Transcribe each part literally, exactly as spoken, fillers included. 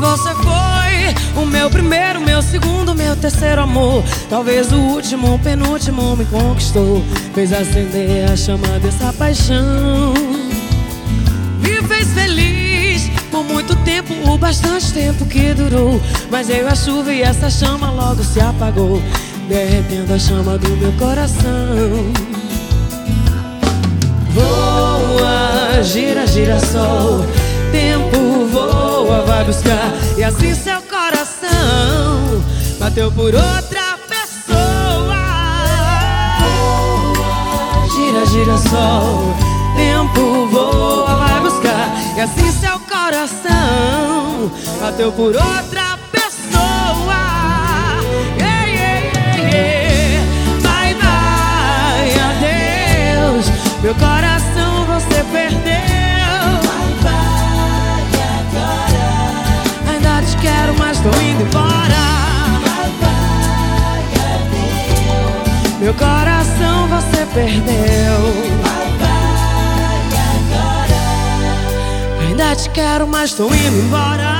você foi o meu primeiro, meu segundo, meu terceiro amor. Talvez o último, o penúltimo me conquistou. Fez acender a chama dessa paixão. Me fez feliz por muito tempo, o bastante tempo que durou. Mas veio a chuva e essa chama logo se apagou, derretendo a chama do meu coração. Voa, gira, gira sol, tempo voa, vai buscar. E assim seu coração bateu por outra pessoa. Voa, gira, gira sol, tempo voa, vai buscar. E assim seu coração bateu por outra pessoa. Yeah, yeah, yeah, yeah. Bye, bye, adeus, meu coração você perdeu. Bye, bye, agora. Ainda te quero, mas tô indo embora. Bye, bye, adeus. Meu coração você perdeu. Bye, bye, agora. Ainda te quero, mas tô indo embora.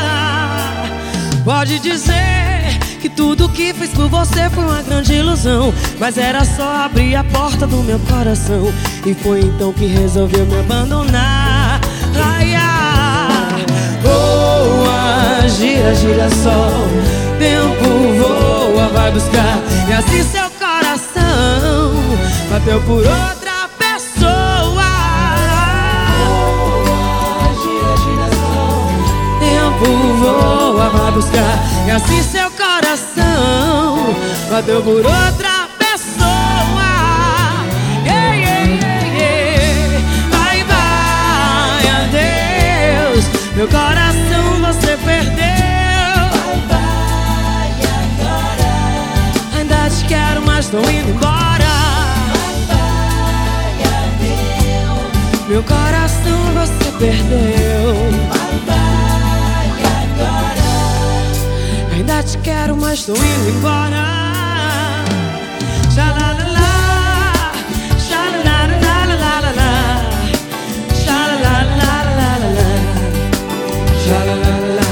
Pode dizer que tudo que fiz por você foi uma grande ilusão, mas era só abrir a porta do meu coração. E foi então que resolveu me abandonar. Ai, ai. Voa, gira, gira sol, tempo voa, vai buscar. E assim seu coração bateu por outra pessoa. Voa, gira, gira sol, Tempo voa, vai buscar. E assim seu coração bateu por outra pessoa. Yeah, yeah, yeah, yeah. Bye, bye, adeus, meu coração você perdeu. bye, bye, agora. Ainda te quero, mas tô indo embora. Bye, bye, adeus. Meu coração você perdeu. Bye, bye, agora. Ainda te quero, mas tô indo embora. Xalalala, xalalalalalala, xalalalalalala, xalalala.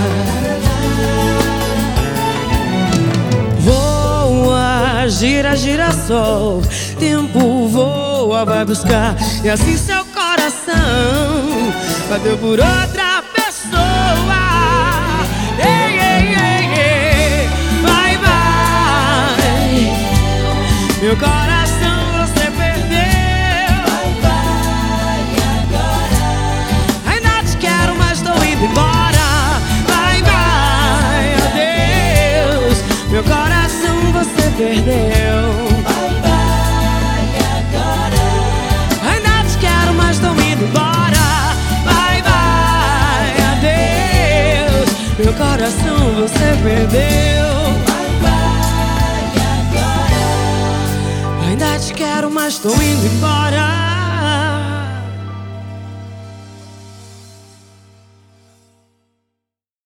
Voa, gira, gira sol, tempo voa, vai buscar. E assim seu coração bateu por outra pessoa. Ei, ei, ei, ei. Bye, bye, meu coração você perdeu. Bye, bye, agora. Ainda te quero, mas tô indo embora. Bye, bye, adeus, meu coração você perdeu. Bye, bye, agora. Ainda te quero, mas tô indo embora. Bye, bye, adeus, meu coração você perdeu. Bye, bye, agora. Ainda te quero, mas tô indo embora.